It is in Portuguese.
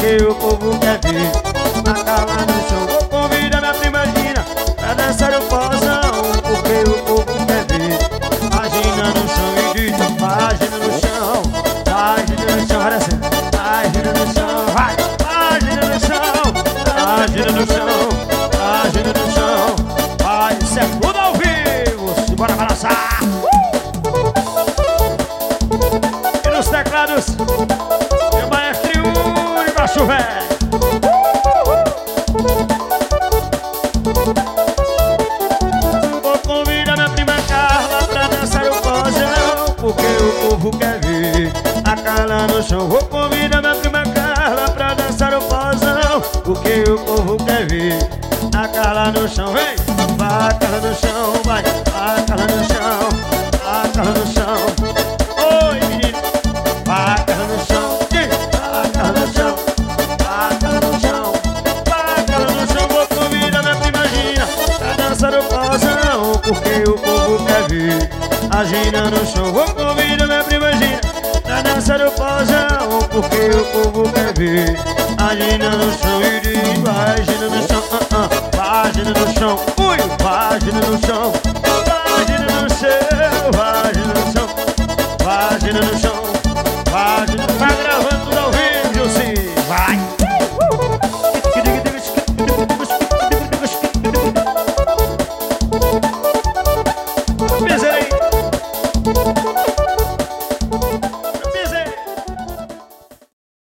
porque o povo quer ver. A Carla no chão, vou convidar minha prima Gina pra dançar o pozão, porque o povo quer ver. A Gina no chão e diz, vai Gina no chão, vai Gina no chão, vai descendo, vai Gina no chão, vai Gina no chão, vai Gina no chão, vai Gina no chão, vai, isso é tudo ao vivo, bora balançar. E nos teclados, meu maestro Yuri Baixo Velho. Vou convidar minha prima Carla pra dançar o pozão, porque o povo quer ver. A Carla no chão, vou convidar minha prima Carla pra dançar o pozão, porque o povo quer ver. A Carla no chão, vem, vai Carla no chão, vai Carla no chão, vai Carla no chão. Oi menino, vai Carla no chão, vai Carla no chão, vai Carla no chão, vai Carla no chão. Vou convidar minha prima Gina pra dançar o pozão, porque o povo quer ver. A Gina no chão, vou convidar minha prima Gina pra dançar o pozão, porque o povo quer ver. A Gina no chão e diz, vai Gina no chão, vai Gina no chão, ui, vai Gina no chão,